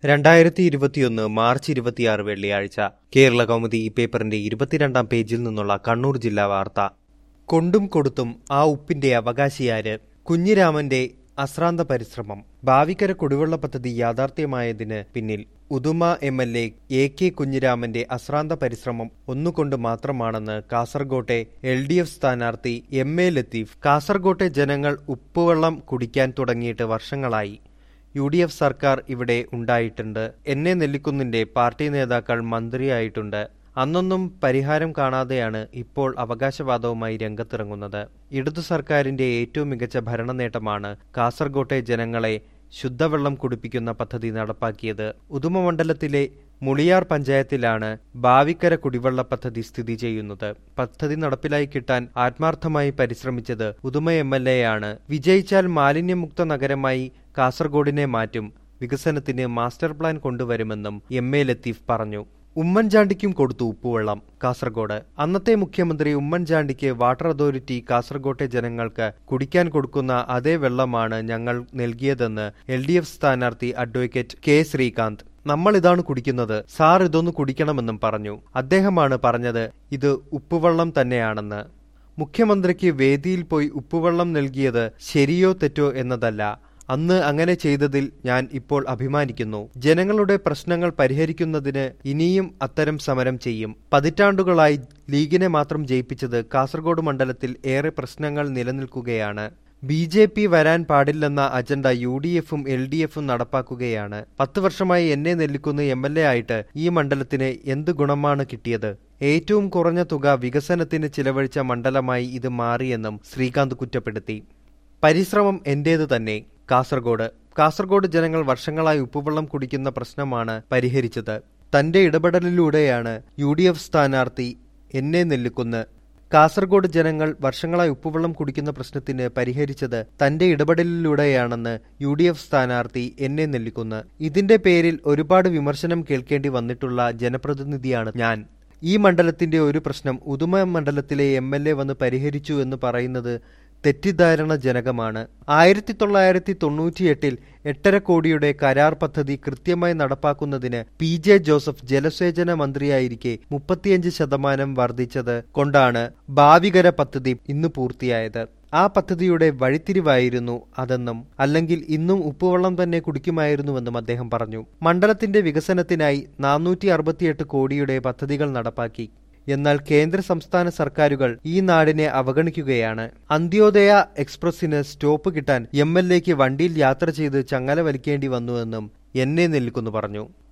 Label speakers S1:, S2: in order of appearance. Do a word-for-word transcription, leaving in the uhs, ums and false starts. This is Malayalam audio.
S1: രണ്ടായിരത്തി ഇരുപത്തിയൊന്ന് മാർച്ച് ഇരുപത്തിയാറ് വെള്ളിയാഴ്ച കേരള കൗമുദി ഈ പേപ്പറിന്റെ ഇരുപത്തിരണ്ടാം പേജിൽ നിന്നുള്ള കണ്ണൂർ ജില്ലാ വാർത്ത. കൊണ്ടും കൊടുത്തും ആ ഉപ്പിന്റെ അവകാശിയാര്? കുഞ്ഞിരാമന്റെ അശ്രാന്ത പരിശ്രമം. ഭാവിക്കര കുടിവെള്ള പദ്ധതി യാഥാർത്ഥ്യമായതിന് പിന്നിൽ Uduma M L A A K കുഞ്ഞിരാമന്റെ അശ്രാന്ത പരിശ്രമം ഒന്നുകൊണ്ട് മാത്രമാണെന്ന് കാസർകോട്ടെ എൽ ഡി എഫ് സ്ഥാനാർത്ഥി എം എ ലത്തീഫ്. കാസർകോട്ടെ ജനങ്ങൾ ഉപ്പുവെള്ളം കുടിക്കാൻ തുടങ്ങിയിട്ട് വർഷങ്ങളായി. യു ഡി എഫ് സർക്കാർ ഇവിടെ ഉണ്ടായിട്ടുണ്ട്. എന്നെ നെല്ലിക്കുന്നിന്റെ പാർട്ടി നേതാക്കൾ മന്ത്രിയായിട്ടുണ്ട്. അന്നൊന്നും പരിഹാരം കാണാതെയാണ് ഇപ്പോൾ അവകാശവാദവുമായി രംഗത്തിറങ്ങുന്നത്. ഇടതു സർക്കാരിന്റെ ഏറ്റവും മികച്ച ഭരണ നേട്ടമാണ് കാസർകോട്ടെ ജനങ്ങളെ ശുദ്ധവെള്ളം കുടിപ്പിക്കുന്ന പദ്ധതി നടപ്പാക്കിയത്. ഉദുമ മണ്ഡലത്തിലെ മുളിയാർ പഞ്ചായത്തിലാണ് ഭാവിക്കര കുടിവെള്ള പദ്ധതി സ്ഥിതി ചെയ്യുന്നത്. പദ്ധതി നടപ്പിലായി കിട്ടാൻ ആത്മാർത്ഥമായി പരിശ്രമിച്ചത് ഉദുമ എം എൽ എ ആണ്. വിജയിച്ചാൽ മാലിന്യമുക്ത നഗരമായി കാസർഗോഡിനെ മാറ്റും. വികസനത്തിന് മാസ്റ്റർ പ്ലാൻ കൊണ്ടുവരുമെന്നും എം എ ലത്തീഫ് പറഞ്ഞു. ഉമ്മൻചാണ്ടിക്കും കൊടുത്തു ഉപ്പുവെള്ളം. കാസർഗോഡ്. അന്നത്തെ മുഖ്യമന്ത്രി ഉമ്മൻചാണ്ടിക്ക് വാട്ടർ അതോറിറ്റി കാസർകോട്ടെ ജനങ്ങൾക്ക് കുടിക്കാൻ കൊടുക്കുന്ന അതേ വെള്ളമാണ് ഞങ്ങൾ നൽകിയതെന്ന് എൽ ഡി എഫ് സ്ഥാനാർത്ഥി അഡ്വക്കേറ്റ് കെ ശ്രീകാന്ത്. നമ്മൾ ഇതാണ് കുടിക്കുന്നത്, സാർ ഇതൊന്ന് കുടിക്കണമെന്നും പറഞ്ഞു. അദ്ദേഹമാണ് പറഞ്ഞത് ഇത് ഉപ്പുവെള്ളം തന്നെയാണെന്ന്. മുഖ്യമന്ത്രിക്ക് വേദിയിൽ പോയി ഉപ്പുവെള്ളം നൽകിയത് ശരിയോ തെറ്റോ എന്നതല്ല, അന്ന് അങ്ങനെ ചെയ്തതിൽ ഞാൻ ഇപ്പോൾ അഭിമാനിക്കുന്നു. ജനങ്ങളുടെ പ്രശ്നങ്ങൾ പരിഹരിക്കുന്നതിന് ഇനിയും അത്തരം സമരം ചെയ്യും. പതിറ്റാണ്ടുകളായി ലീഗിനെ മാത്രം ജയിപ്പിച്ചത് കാസർഗോഡ് മണ്ഡലത്തിൽ ഏറെ പ്രശ്നങ്ങൾ നിലനിൽക്കുകയാണ്. ബി ജെ പി വരാൻ പാടില്ലെന്ന അജണ്ട യു ഡി എഫും എൽ ഡി എഫും നടപ്പാക്കുകയാണ്. പത്ത് വർഷമായി എന്നെ നെല്ലിക്കുന്ന് എം എൽ എ ആയിട്ട് ഈ മണ്ഡലത്തിന് എന്ത് ഗുണമാണ് കിട്ടിയത്? ഏറ്റവും കുറഞ്ഞ തുക വികസനത്തിന് ചിലവഴിച്ച മണ്ഡലമായി ഇത് മാറിയെന്നും ശ്രീകാന്ത് കുറ്റപ്പെടുത്തി. പരിശ്രമം എന്റേത് തന്നെ. കാസർഗോഡ്. കാസർഗോഡ് ജനങ്ങൾ വർഷങ്ങളായി ഉപ്പുവെള്ളം കുടിക്കുന്ന പ്രശ്നമാണ് പരിഹരിച്ചത്. തന്റെ ഇടപെടലിലൂടെയാണ് യു ഡി എഫ് സ്ഥാനാർത്ഥി എന്നെ നെല്ലിക്കുന്ന്. കാസർഗോഡ് ജനങ്ങൾ വർഷങ്ങളായി ഉപ്പുവെള്ളം കുടിക്കുന്ന പ്രശ്നത്തിന് പരിഹരിച്ചത് തന്റെ ഇടപെടലിലൂടെയാണെന്ന് യു ഡി എഫ് സ്ഥാനാർത്ഥി എന്നെ നെല്ലിക്കുന്ന്. ഇതിന്റെ പേരിൽ ഒരുപാട് വിമർശനം കേൾക്കേണ്ടി വന്നിട്ടുള്ള ജനപ്രതിനിധിയാണ് ഞാൻ. ഈ മണ്ഡലത്തിന്റെ ഒരു പ്രശ്നം ഉദുമ മണ്ഡലത്തിലെ എം എൽ എ വന്ന് പരിഹരിച്ചു എന്ന് പറയുന്നത് തെറ്റിദ്ധാരണ ജനകമാണ്. ആയിരത്തി തൊള്ളായിരത്തി തൊണ്ണൂറ്റിയെട്ടിൽ എട്ടര കോടിയുടെ കരാർ പദ്ധതി കൃത്യമായി നടപ്പാക്കുന്നതിന് പി ജെ ജോസഫ് ജലസേചന മന്ത്രിയായിരിക്കെ മുപ്പത്തിയഞ്ച് ശതമാനം വർദ്ധിച്ചത് കൊണ്ടാണ് ഭാവികര പദ്ധതി ഇന്ന് പൂർത്തിയായത്. ആ പദ്ധതിയുടെ വഴിത്തിരിവായിരുന്നു അതെന്നും അല്ലെങ്കിൽ ഇന്നും ഉപ്പുവെള്ളം തന്നെ കുടിക്കുമായിരുന്നുവെന്നും അദ്ദേഹം പറഞ്ഞു. മണ്ഡലത്തിന്റെ വികസനത്തിനായി നാനൂറ്റി അറുപത്തിയെട്ട് കോടിയുടെ പദ്ധതികൾ നടപ്പാക്കി. എന്നാൽ കേന്ദ്ര സംസ്ഥാന സർക്കാരുകൾ ഈ നാടിനെ അവഗണിക്കുകയാണ്. അന്ത്യോദയ എക്സ്പ്രസിന് സ്റ്റോപ്പ് കിട്ടാൻ എം എൽ എക്ക് വണ്ടിയിൽ യാത്ര ചെയ്ത് ചങ്ങല വലിക്കേണ്ടി വന്നുവെന്നും എന്നെ നെല്ലിക്കുന്ന് പറഞ്ഞു.